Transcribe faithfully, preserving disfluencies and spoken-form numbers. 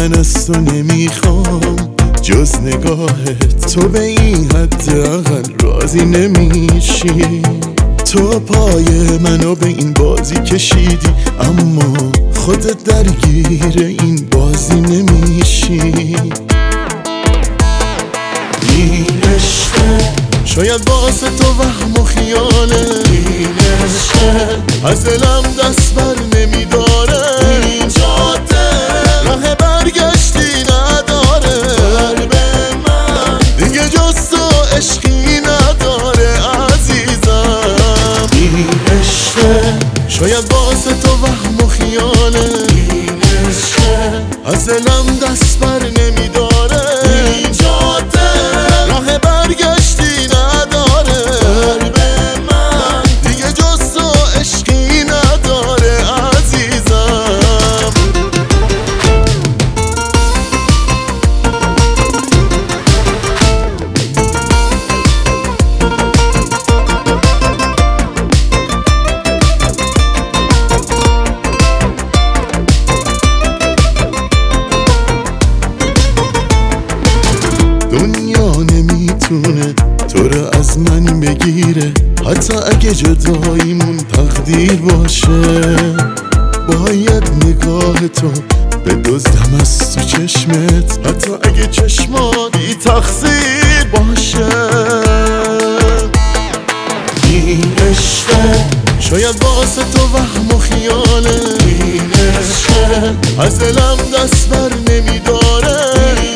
من از تو نمیخوام جز نگاهت. تو به این حد اقل راضی نمیشی. تو پای منو به این بازی کشیدی، اما خودت درگیر این بازی نمیشی. این عشقه شاید باعث تو وهم و خیاله. این عشقه از دلم دست بر نمیداره. این جاده راه برگشتی نداره. قلب من دیگه جز تو عشقی نداره عزیزم. این عشقه شاید باعث تو وهم و خیاله. این عشقه از دلم دست بر نمیداره. این جاده راه برگشتی نداره. قلب من دیگه جز تو عشقی نداره عزیزم. دنیا نمیتونه تو رو از من بگیره، حتی اگه جداییمون تقدیر باشه. باید نگاه تو بدزدم از تو چشمت، حتی اگه چشمات بی تقصیر باشه. این عشقه شاید باعث تو وهم و خیاله. این عشقه از دلم دست بر نمیداره.